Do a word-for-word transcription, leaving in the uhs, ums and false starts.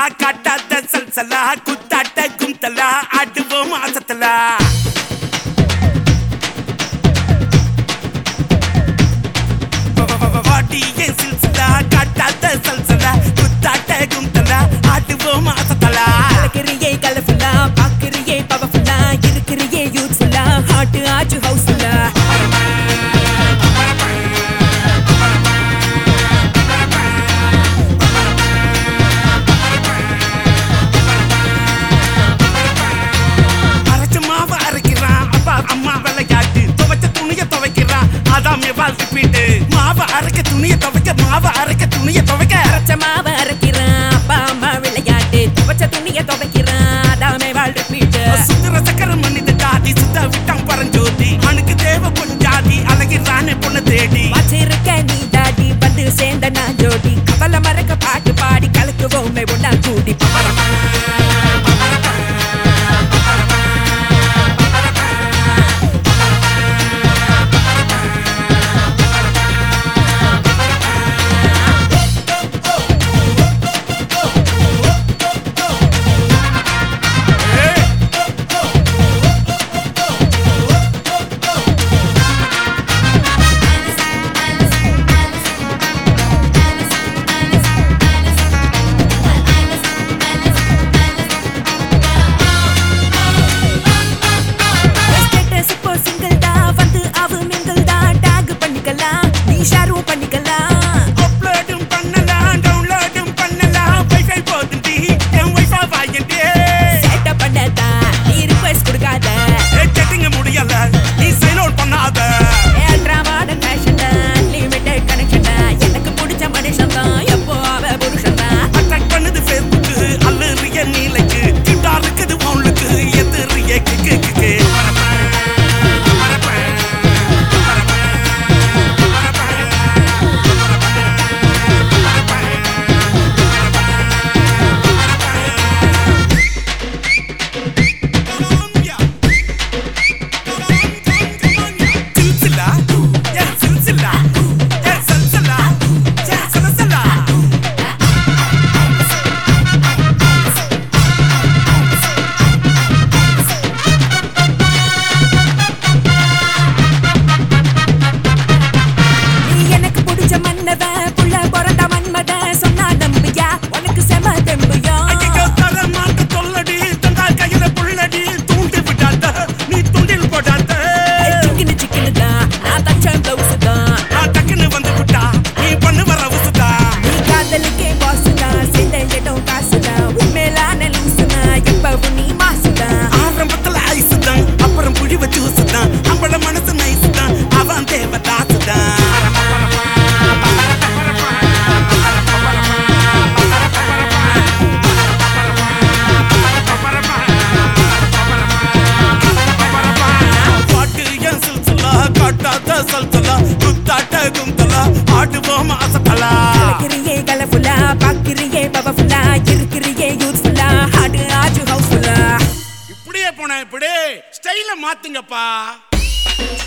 காட்டாத சல்சலா குத்தாட்ட குந்தலா ஆடுவோம் ஆசத்தலா வாடியே சில்சிலா காட்டாத சல்சலா குத்தாட்ட குந்தலா ஆடுவோம் ஆசத்தலா கலக்கிறியே கலர்ஃபுல்லா பாக்கிறியே பவர்ஃபுல்லா இருக்கிறியே யூத்ஃபுல்லா ஹார்ட் ஆச்சு ஹவுஸ்ஃபுல்லா மாவ அரைக்க துணிய துவைக்க மாவ அரைக்க துணிய துவைக்க அரைச்ச மாவ அரைக்கிறான் அப்பா அம்மா விளையாட்டு துவைச்ச துணிய துவைக்கிறான் அதாமே வாழ்ற பீட்டு சுத்துற சக்கர மண்ணித ஜாதி சுத்த விட்டான் பரஞ்சோதி அவனுக்கு தேவ பொஞ்சாதி அழகிறானே பொண்ணு தேடி வச்சிருக்க நீ தாடி வந்து சேர்ந்த நான் ஜோடி கவலை மறக்க பாட்டு பாடி கலக்குவோமே ஒன்னா கூடி ஆடுவோம் ஆசத்தலா கலக்கிறியே கலர்ஃபுல்லா பாக்கிறியே பவர்ஃபுல்லா இருக்கிறியே யூத்ஃபுல்லா ஹார்ட் ஆச்சு ஹவுஸ்ஃபுல்லா இப்படியே போன இப்படி ஸ்டைல மாத்துங்கப்பா.